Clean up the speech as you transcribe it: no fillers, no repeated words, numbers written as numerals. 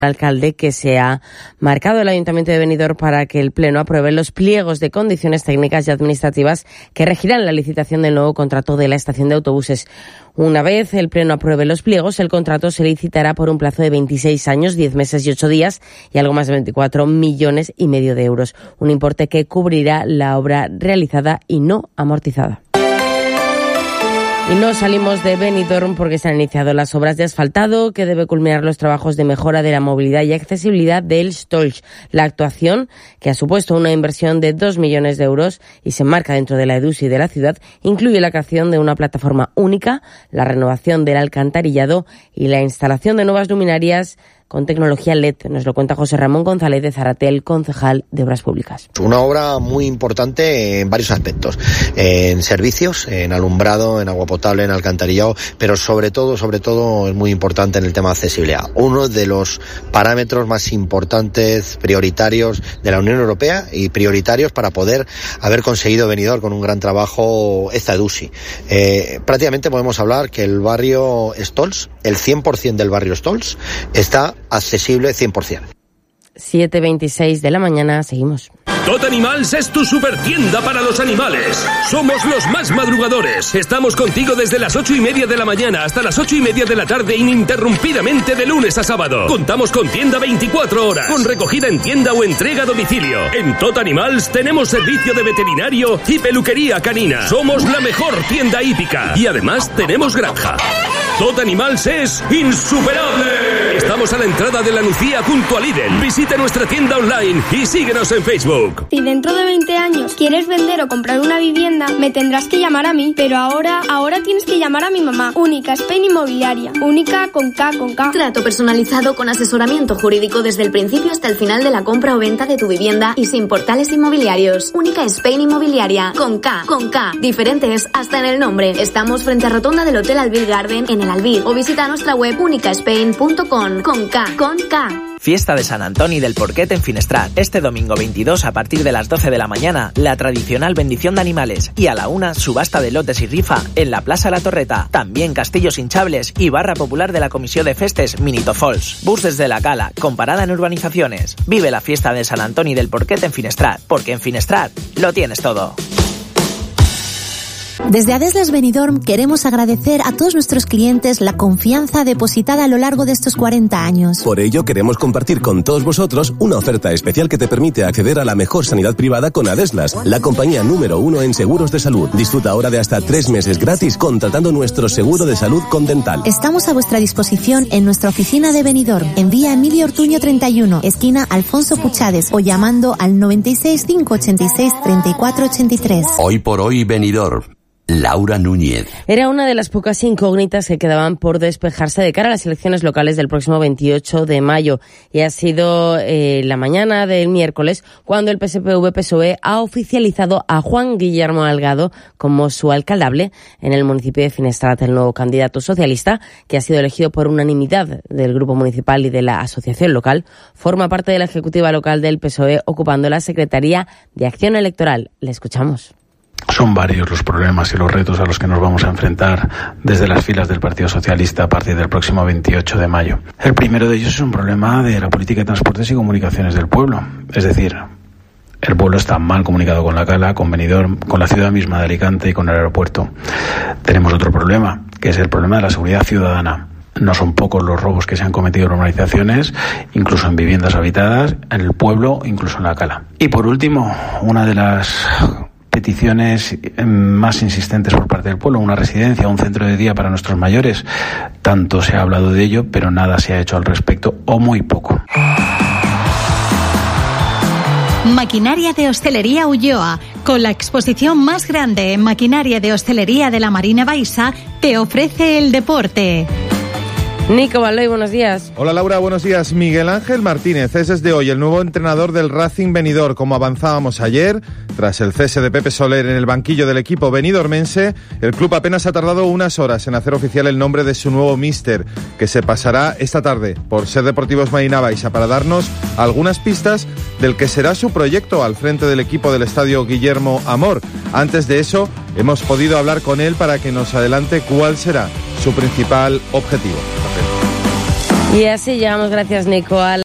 alcalde que se ha marcado el Ayuntamiento de Benidorm para que el Pleno apruebe los pliegos de condiciones técnicas y administrativas que regirán la licitación del nuevo contrato de la estación de autobuses. Una vez el Pleno apruebe los pliegos, el contrato se licitará por un plazo de 26 años, 10 meses y 8 días y algo más de 24,5 millones de euros. Un importe que cubrirá la obra realizada y no amortizada. Y no salimos de Benidorm porque se han iniciado las obras de asfaltado que debe culminar los trabajos de mejora de la movilidad y accesibilidad del Stolch. La actuación, que ha supuesto una inversión de 2 millones de euros y se enmarca dentro de la EDUSI de la ciudad, incluye la creación de una plataforma única, la renovación del alcantarillado y la instalación de nuevas luminarias con tecnología LED. Nos lo cuenta José Ramón González de Zaratel, concejal de Obras Públicas. Una obra muy importante en varios aspectos, en servicios, en alumbrado, en agua potable, en alcantarillado, pero sobre todo es muy importante en el tema de accesibilidad. Uno de los parámetros más importantes, prioritarios de la Unión Europea y prioritarios para poder haber conseguido Benidorm con un gran trabajo esta EDUSI. Prácticamente podemos hablar que el barrio Stolz, el 100% del barrio Stolz, está accesible 100%. 7:26 de la mañana, seguimos. Tot Animals es tu supertienda para los animales. Somos los más madrugadores. Estamos contigo desde las 8:30 de la mañana hasta las 8:30 de la tarde ininterrumpidamente de lunes a sábado. Contamos con tienda 24 horas, con recogida en tienda o entrega a domicilio. En Tot Animals tenemos servicio de veterinario y peluquería canina. Somos la mejor tienda hípica y además tenemos granja. Tot Animals es insuperable. Estamos a la entrada de la Nucía junto a Lidl. Visita nuestra tienda online y síguenos en Facebook. Si dentro de 20 años quieres vender o comprar una vivienda, me tendrás que llamar a mí. Pero ahora tienes que llamar a mi mamá. Única Spain Inmobiliaria. Única con K. Trato personalizado con asesoramiento jurídico desde el principio hasta el final de la compra o venta de tu vivienda y sin portales inmobiliarios. Única Spain Inmobiliaria. Con K. Diferentes hasta en el nombre. Estamos frente a rotonda del Hotel Albir Garden en el Albir. O visita nuestra web unicaspain.com. Con K. Fiesta de Sant Antoni del Porquet en Finestrat. Este domingo 22 a partir de las 12 de la mañana, la tradicional bendición de animales y a la 1 subasta de lotes y rifa en la Plaza La Torreta. También castillos hinchables y barra popular de la Comissió de Festes Minitofols. Bus desde la Cala, con parada en urbanizaciones. Vive la fiesta de Sant Antoni del Porquet en Finestrat, porque en Finestrat lo tienes todo. Desde Adeslas Benidorm queremos agradecer a todos nuestros clientes la confianza depositada a lo largo de estos 40 años. Por ello queremos compartir con todos vosotros una oferta especial que te permite acceder a la mejor sanidad privada con Adeslas, la compañía número 1 en seguros de salud. Disfruta ahora de hasta 3 meses gratis contratando nuestro seguro de salud con Dental. Estamos a vuestra disposición en nuestra oficina de Benidorm, en vía Emilio Ortuño 31, esquina Alfonso Puchades, o llamando al 96 586 34 83. Hoy por hoy Benidorm. Laura Núñez. Era una de las pocas incógnitas que quedaban por despejarse de cara a las elecciones locales del próximo 28 de mayo. Y ha sido la mañana del miércoles cuando el PSPV-PSOE ha oficializado a Juan Guillermo Delgado como su alcaldable en el municipio de Finestrat, el nuevo candidato socialista, que ha sido elegido por unanimidad del grupo municipal y de la asociación local. Forma parte de la ejecutiva local del PSOE, ocupando la Secretaría de Acción Electoral. Le escuchamos. Son varios los problemas y los retos a los que nos vamos a enfrentar desde las filas del Partido Socialista a partir del próximo 28 de mayo. El primero de ellos es un problema de la política de transportes y comunicaciones del pueblo. Es decir, el pueblo está mal comunicado con la Cala, con Benidorm, con la ciudad misma de Alicante y con el aeropuerto. Tenemos otro problema, que es el problema de la seguridad ciudadana. No son pocos los robos que se han cometido en urbanizaciones, incluso en viviendas habitadas, en el pueblo, incluso en la Cala. Y por último, una de las peticiones más insistentes por parte del pueblo, una residencia, un centro de día para nuestros mayores. Tanto se ha hablado de ello, pero nada se ha hecho al respecto, o muy poco. Maquinaria de Hostelería Ulloa, con la exposición más grande en maquinaria de hostelería de la Marina Baixa, te ofrece el deporte. Nico Baloy, buenos días. Hola Laura, buenos días. Miguel Ángel Martínez es desde hoy el nuevo entrenador del Racing Benidorm. Como avanzábamos ayer, tras el cese de Pepe Soler en el banquillo del equipo benidormense, el club apenas ha tardado unas horas en hacer oficial el nombre de su nuevo míster, que se pasará esta tarde por Ser Deportivos Marina Baixa para darnos algunas pistas del que será su proyecto al frente del equipo del Estadio Guillermo Amor. Antes de eso, hemos podido hablar con él para que nos adelante cuál será su principal objetivo. Y así llegamos, gracias Nico,